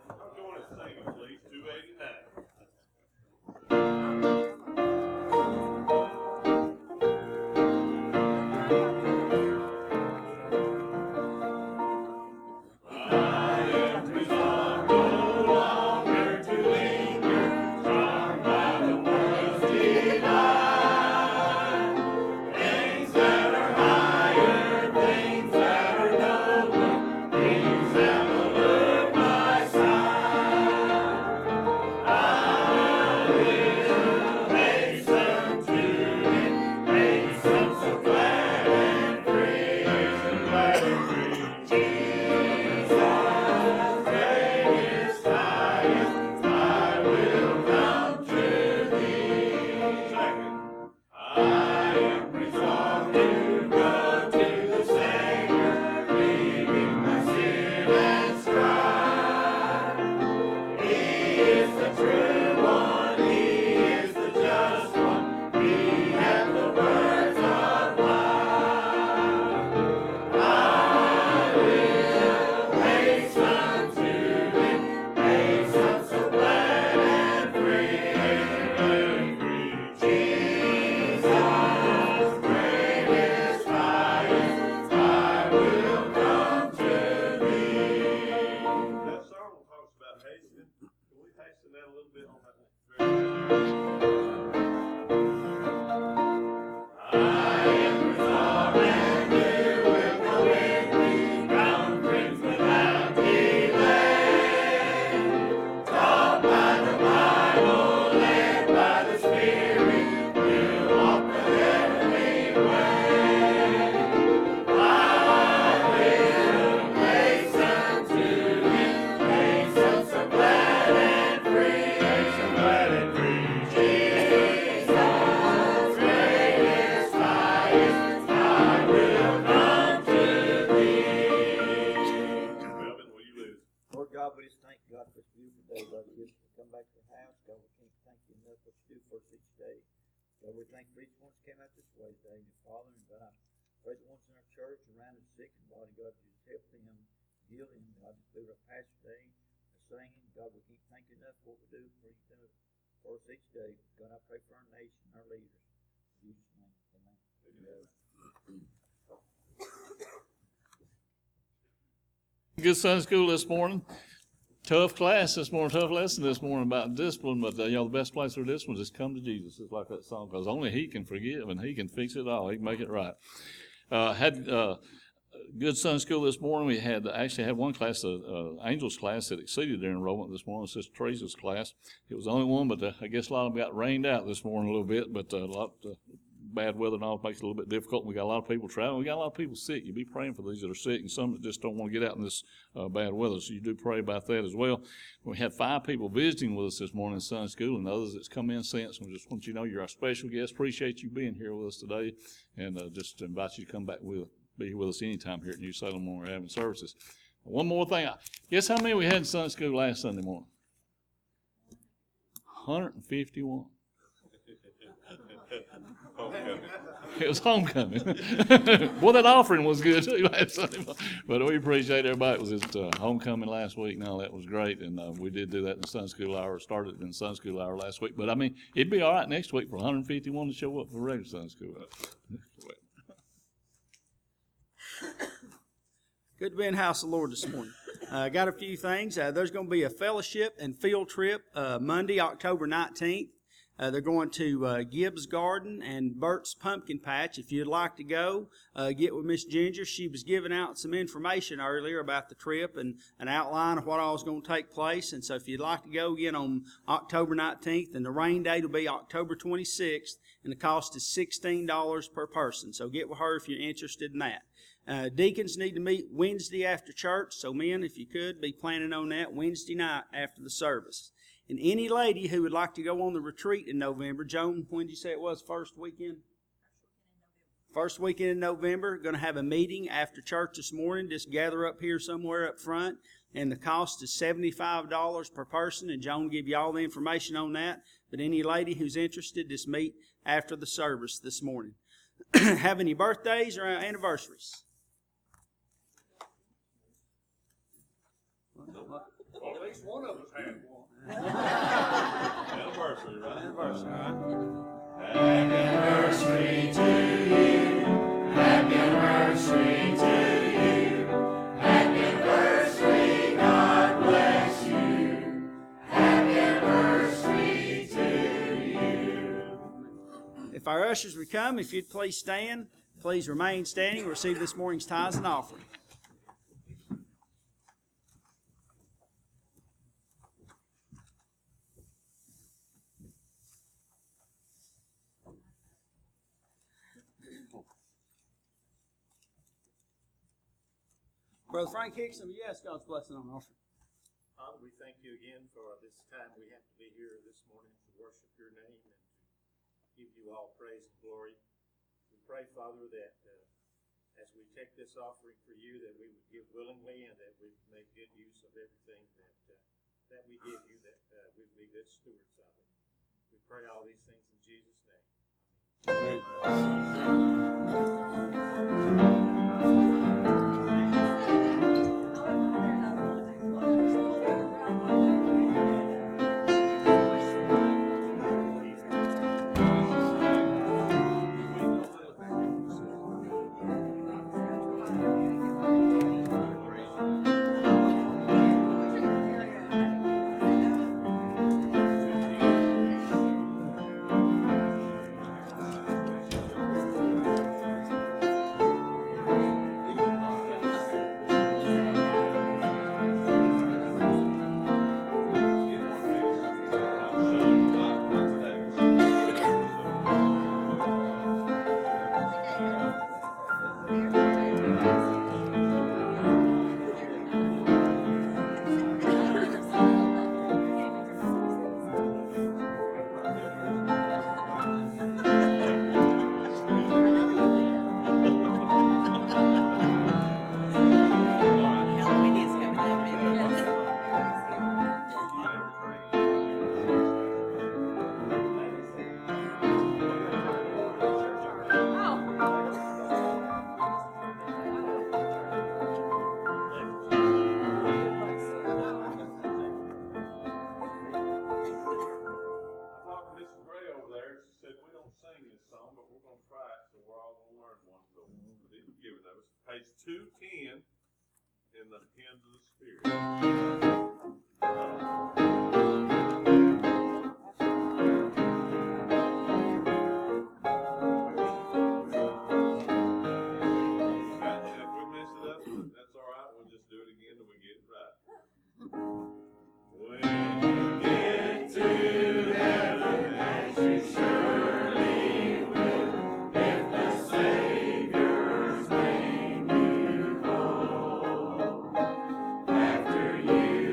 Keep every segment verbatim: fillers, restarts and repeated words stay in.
Join us singing, please, two eighty-nine. Good Sunday school this morning. Tough class this morning, tough lesson this morning about discipline, but uh, you know, the best place for discipline is come to Jesus. It's like that song, because only He can forgive and He can fix it all. He can make it right. Uh, had uh, good Sunday school this morning. We had actually had one class, the uh, uh, Angels class, that exceeded their enrollment this morning. Sister Teresa's class. It was the only one, but uh, I guess a lot of them got rained out this morning a little bit, but uh, a lot uh, bad weather and all makes it a little bit difficult. We got a lot of people traveling. We got a lot of people sick. You be praying for these that are sick, and some that just don't want to get out in this uh, bad weather. So you do pray about that as well. We had five people visiting with us this morning in Sunday school, and others that's come in since. We just want you to know you're our special guest. Appreciate you being here with us today, and uh, just invite you to come back with be with us anytime here at New Salem when we're having services. One more thing. Guess how many we had in Sunday school last Sunday morning? one hundred fifty-one. Homecoming. It was homecoming. Well, that offering was good too last Sunday. But we appreciate everybody. It was just uh, homecoming last week. No, that was great. And uh, we did do that in the Sunday school hour. Started in the Sunday school hour last week. But I mean, it'd be all right next week for one hundred fifty-one to show up for regular Sunday school. Good to be in the house of the Lord this morning. I uh, got a few things. Uh, there's going to be a fellowship and field trip uh, Monday, October nineteenth. Uh, they're going to uh, Gibbs Garden and Burt's Pumpkin Patch. If you'd like to go, uh, get with Miss Ginger. She was giving out some information earlier about the trip and an outline of what all is going to take place. And so if you'd like to go again on October nineteenth, and the rain date will be October twenty-sixth, and the cost is sixteen dollars per person. So get with her if you're interested in that. Uh, deacons need to meet Wednesday after church, so men, if you could, be planning on that Wednesday night after the service. And any lady who would like to go on the retreat in November, Joan, when did you say it was? First weekend? First weekend in November. Going to have a meeting after church this morning. Just gather up here somewhere up front. And the cost is seventy-five dollars per person. And Joan will give you all the information on that. But any lady who's interested, just meet after the service this morning. Have any birthdays or anniversaries? least one of us had one. Anniversary, right? Anniversary, all right? Anniversary to you. Happy anniversary to you. Happy anniversary, God bless you. Happy anniversary to you. If our ushers would come, if you'd please stand, please remain standing, receive this morning's tithes and offering. Brother Frank Hickson, will you ask God's blessing on the offering? Father, we thank you again for this time we have to be here this morning to worship your name and to give you all praise and glory. We pray, Father, that uh, as we take this offering for you, that we would give willingly and that we would make good use of everything that uh, that we give you, that uh, we would be good stewards of it. We pray all these things in Jesus' name. Page two ten in the Hymns of the Spirit. If we mess it up, that's all right. We'll just do it again till we get it right. When you get to heaven, as you surely will, if the Savior's name you call, after you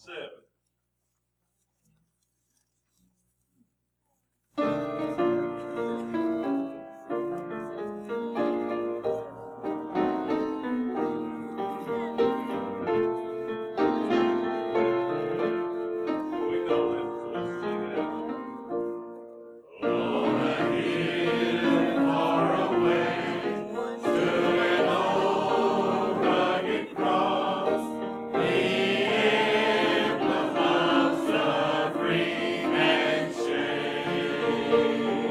seven. We know this, so let's sing it out. On a hill far away stood an old rugged cross, the emblem of suffering and shame.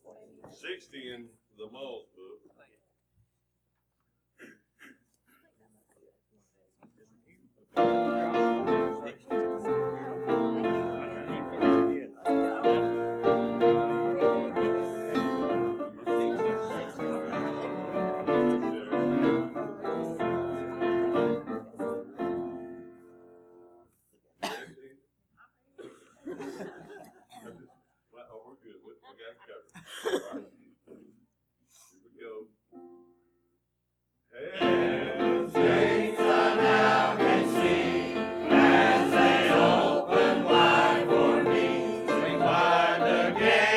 Sixty in the Mulls book. Well, oh, we're good. We, we got it covered. All right. Here we go. Heaven's gates I now can see as they open wide for me. Swing wide the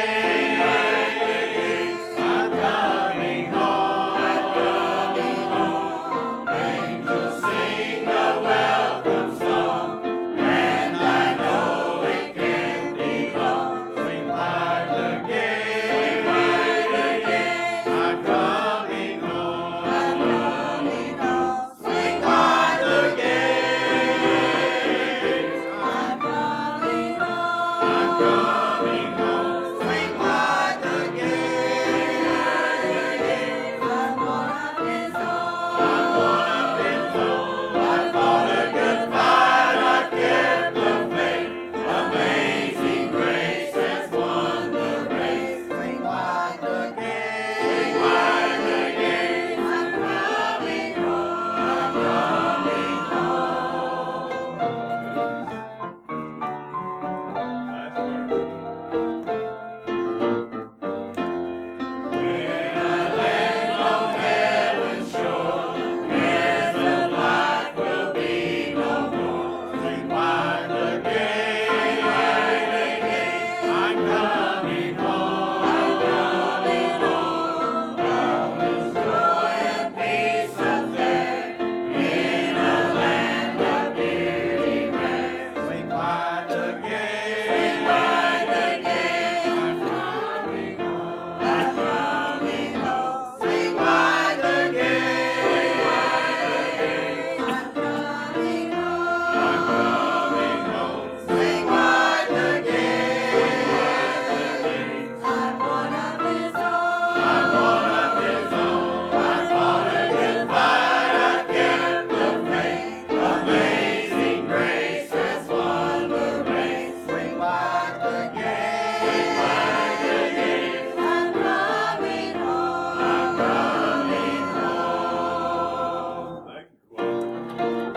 gates. I'm coming home. I'm coming home. Angels sing the welcome song, and I know it can't be long. Swing wide the gates. Swing wide the gates. I'm coming home. I'm coming home. Swing wide the gates. I'm coming home. I'm coming home. Swing wide the gates. I'm gonna be home. I'm gonna be home. I fought a good fight. I kept the faith. Amazing grace has won the race. Swing wide the gates. Swing wide the gates. I'm coming home. I'm coming home. Last verse. When I land on heaven's shore, cares of life will be no more. Swing wide the gates. Swing wide the gates. I'm coming home. I'm coming home. Boundless joy and peace up there in a land of beauty rare. Swing wide the gates. Swing wide the gates. I'm coming home. I'm coming home. Swing wide the gates. Swing wide the gates. I'm coming home. I'm coming home. Swing wide the gates. Swing wide the gates. I'm one of his own. I'm one of his own. I fought a good fight. I kept the faith. Amazing grace has won the race. Swing wide the gates. Swing wide the gates. I'm coming home. I'm coming home. Thank you,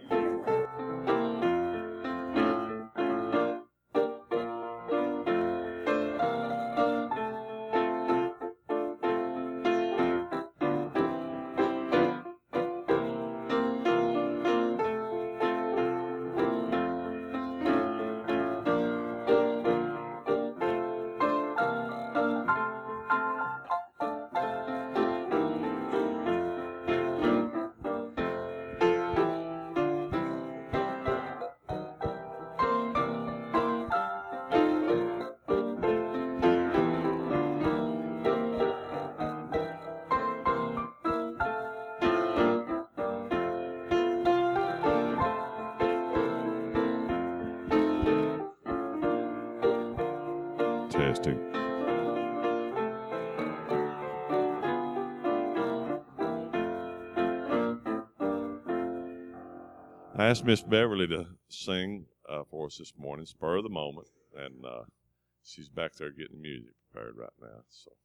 Testing. I asked Miss Beverly to sing uh, for us this morning, spur of the moment, and uh, she's back there getting music prepared right now. So.